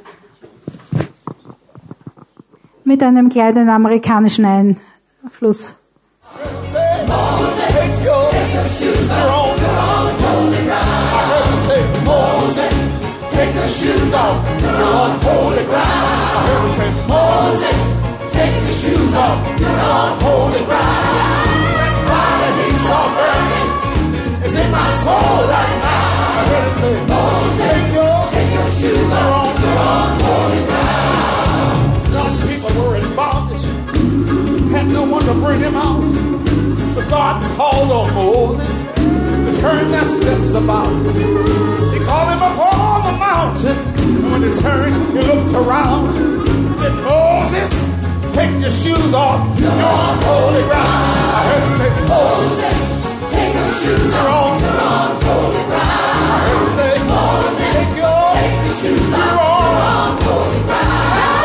Mit einem kleinen amerikanischen Einfluss. Take your shoes off, you're on holy ground. I heard him say, Moses, take your shoes off, you're on holy ground. That fire he's so burning is in my soul right now. I heard him say, Moses, take your, take your shoes off, you're on holy ground. Young people were in bondage, had no one to bring them out. So God called on Moses to turn their steps about. He called him upon the mountain, and when he turned, he looked around. He said, Moses, take your shoes off, you're on holy ground. I heard him say, Moses, take your shoes off, you're on holy ground. I heard him say, Moses, take your, take your shoes off, you're on holy ground.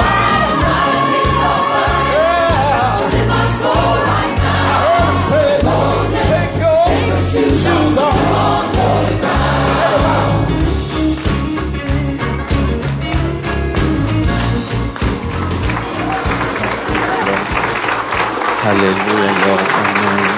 It's in my soul right now. I heard him say, Moses, take your, take your shoes off, you're on holy ground. Hallelujah, Lord. Amen.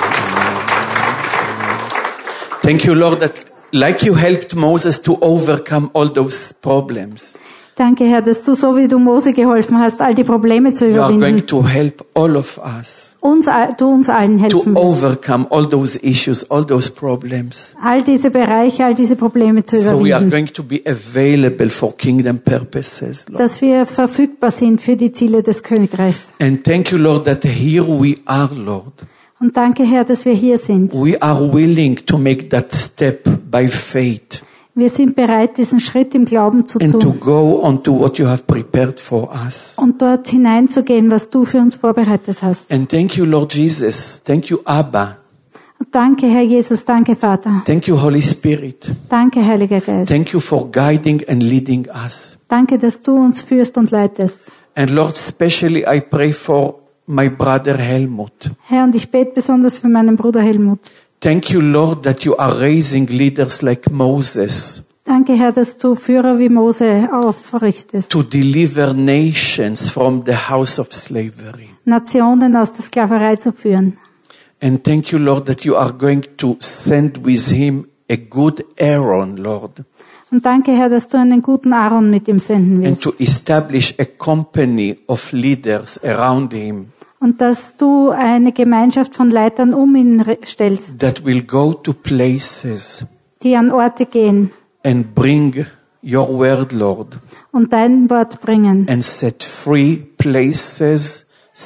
Amen. Thank you, Lord, that like you helped Moses to overcome all those problems, Danke, Herr, dass du, so wie du Mose geholfen hast, all die Probleme zu you are going überwinden, to help all of us uns, all- du uns allen to helfen wirst. overcome all those issues, all those problems. All diese Bereiche, all diese Probleme zu So we are überwinden. going to be available for kingdom purposes, Lord. Dass wir verfügbar sind für die Ziele des Königreichs. And thank you, Lord, that here we are, Lord. Und danke, Herr, dass wir hier sind. We are willing to make that step by faith Wir sind bereit, diesen Schritt im Glauben zu and to tun go on to what you have prepared for us. und dort hineinzugehen, was du für uns vorbereitet hast. And thank you, Lord Jesus. Thank you, Abba. Und danke, Herr Jesus, danke, Vater. Thank you, Holy Spirit. Danke, Heiliger Geist. Thank you for guiding and leading us. Danke, dass du uns führst und leitest. And Lord, especially I pray for my brother Helmut. Herr, und ich bete besonders für meinen Bruder Helmut. Thank you, Lord, that you are raising leaders like Moses Danke, Herr, dass du Führer wie Mose aufrichtest. to deliver nations from the house of slavery. Nationen aus der Sklaverei zu führen. And thank you, Lord, that you are going to send with him a good Aaron, Lord, Und danke, Herr, dass du einen guten Aaron mit ihm senden and wirst. to establish a company of leaders around him Und dass du eine Gemeinschaft von Leitern um ihn re- stellst, that will go to places die an Orte gehen and bring your word, Lord, und dein Wort bringen and set free places,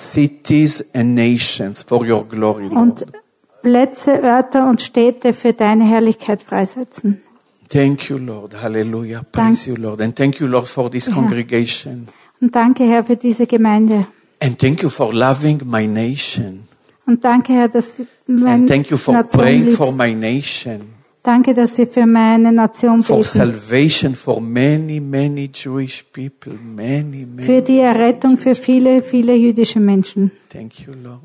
cities and nations for your glory, Lord. und Plätze, Örter und Städte für deine Herrlichkeit freisetzen. Thank you, Lord. Hallelujah. Praise you, Lord. And thank you, Lord, for this Ja. congregation. Und danke, Herr, für diese Gemeinde. And thank you for loving my nation. Und danke, Herr, dass du And meine thank you for Nation praying for liebst. my nation. Danke, dass sie für meine Nation For beten. salvation for many, many Jewish people. Many, Für many. die Errettung für viele, viele jüdische Menschen. Thank you, Lord.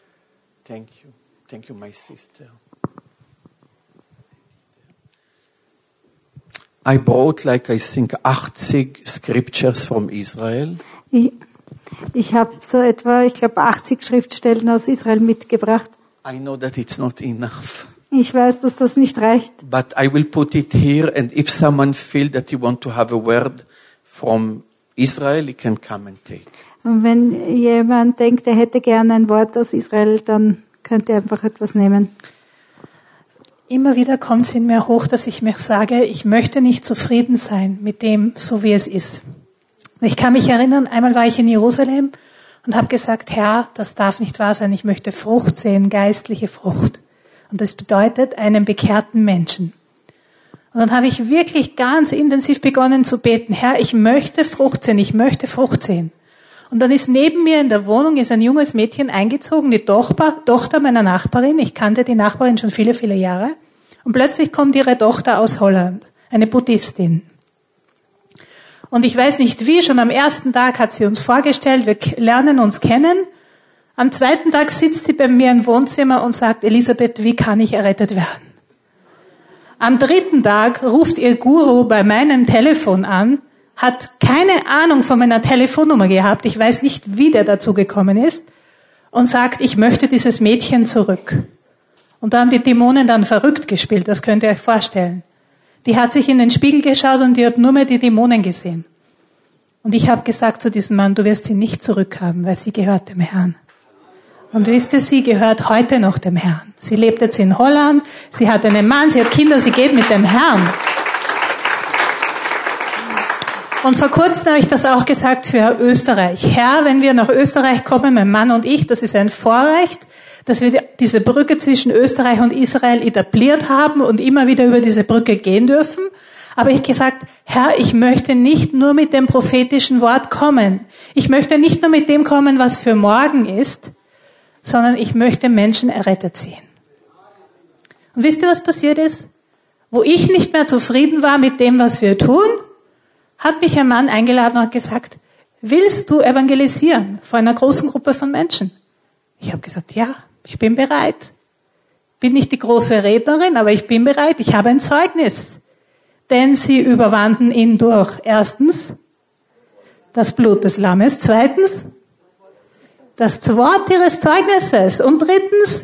Thank you. Thank you, my sister. I brought, like I think, eighty scriptures from Israel. Ich, ich habe so etwa, ich glaube, achtzig Schriftstellen aus Israel mitgebracht. I know that it's not enough, Ich weiß, dass das nicht reicht. but I will put it here, and if someone feels that you want to have a word from Israel, he can come and take. Und wenn jemand denkt, er hätte gerne ein Wort aus Israel, dann könnte er einfach etwas nehmen. Immer wieder kommt es in mir hoch, dass ich mir sage, ich möchte nicht zufrieden sein mit dem, so wie es ist. Ich kann mich erinnern, einmal war ich in Jerusalem und habe gesagt, Herr, das darf nicht wahr sein, ich möchte Frucht sehen, geistliche Frucht. Und das bedeutet einen bekehrten Menschen. Und dann habe ich wirklich ganz intensiv begonnen zu beten, Herr, ich möchte Frucht sehen, ich möchte Frucht sehen. Und dann ist neben mir in der Wohnung ist ein junges Mädchen eingezogen, die Tochter, Tochter meiner Nachbarin. Ich kannte die Nachbarin schon viele, viele Jahre. Und plötzlich kommt ihre Tochter aus Holland, eine Buddhistin. Und ich weiß nicht wie, schon am ersten Tag hat sie uns vorgestellt, wir lernen uns kennen. Am zweiten Tag sitzt sie bei mir im Wohnzimmer und sagt, Elisabeth, wie kann ich errettet werden? Am dritten Tag ruft ihr Guru bei meinem Telefon an, hat keine Ahnung von meiner Telefonnummer gehabt, ich weiß nicht, wie der dazu gekommen ist, und sagt, ich möchte dieses Mädchen zurück. Und da haben die Dämonen dann verrückt gespielt, das könnt ihr euch vorstellen. Die hat sich in den Spiegel geschaut und die hat nur mehr die Dämonen gesehen. Und ich habe gesagt zu diesem Mann, du wirst sie nicht zurückhaben, weil sie gehört dem Herrn. Und wisst ihr, sie gehört heute noch dem Herrn. Sie lebt jetzt in Holland, sie hat einen Mann, sie hat Kinder, sie geht mit dem Herrn. Und vor kurzem habe ich das auch gesagt für Österreich. Herr, wenn wir nach Österreich kommen, mein Mann und ich, das ist ein Vorrecht, dass wir diese Brücke zwischen Österreich und Israel etabliert haben und immer wieder über diese Brücke gehen dürfen. Aber ich gesagt, Herr, ich möchte nicht nur mit dem prophetischen Wort kommen. Ich möchte nicht nur mit dem kommen, was für morgen ist, sondern ich möchte Menschen errettet sehen. Und wisst ihr, was passiert ist? Wo ich nicht mehr zufrieden war mit dem, was wir tun, hat mich ein Mann eingeladen und hat gesagt, willst du evangelisieren vor einer großen Gruppe von Menschen? Ich habe gesagt, ja, ich bin bereit. Bin nicht die große Rednerin, aber ich bin bereit. Ich habe ein Zeugnis. Denn sie überwanden ihn durch, erstens, das Blut des Lammes, zweitens, das Wort ihres Zeugnisses und drittens,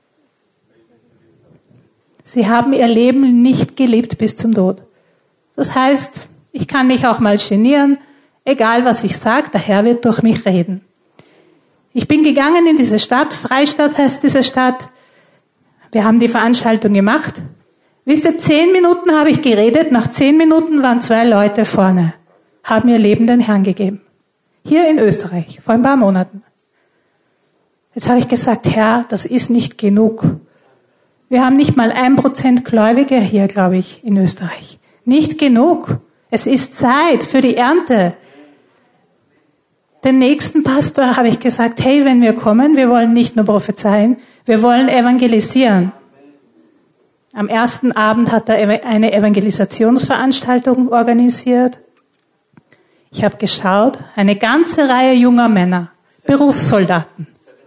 sie haben ihr Leben nicht geliebt bis zum Tod. Das heißt, ich kann mich auch mal genieren, egal was ich sage, der Herr wird durch mich reden. Ich bin gegangen in diese Stadt, Freistadt heißt diese Stadt. Wir haben die Veranstaltung gemacht. Wisst ihr, zehn Minuten habe ich geredet, nach zehn Minuten waren zwei Leute vorne, haben ihr Leben den Herrn gegeben. Hier in Österreich, vor ein paar Monaten. Jetzt habe ich gesagt, Herr, das ist nicht genug. Wir haben nicht mal ein Prozent Gläubige hier, glaube ich, in Österreich. Nicht genug. Es ist Zeit für die Ernte. Den nächsten Pastor habe ich gesagt, hey, wenn wir kommen, wir wollen nicht nur prophezeien, wir wollen evangelisieren. Am ersten Abend hat er eine Evangelisationsveranstaltung organisiert. Ich habe geschaut, eine ganze Reihe junger Männer, Berufssoldaten.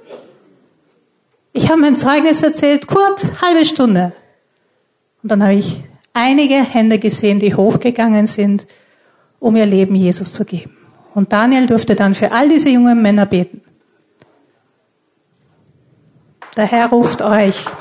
Ich habe mein Zeugnis erzählt, kurz, halbe Stunde. Und dann habe ich einige Hände gesehen, die hochgegangen sind, um ihr Leben Jesus zu geben. Und Daniel durfte dann für all diese jungen Männer beten. Der Herr ruft euch.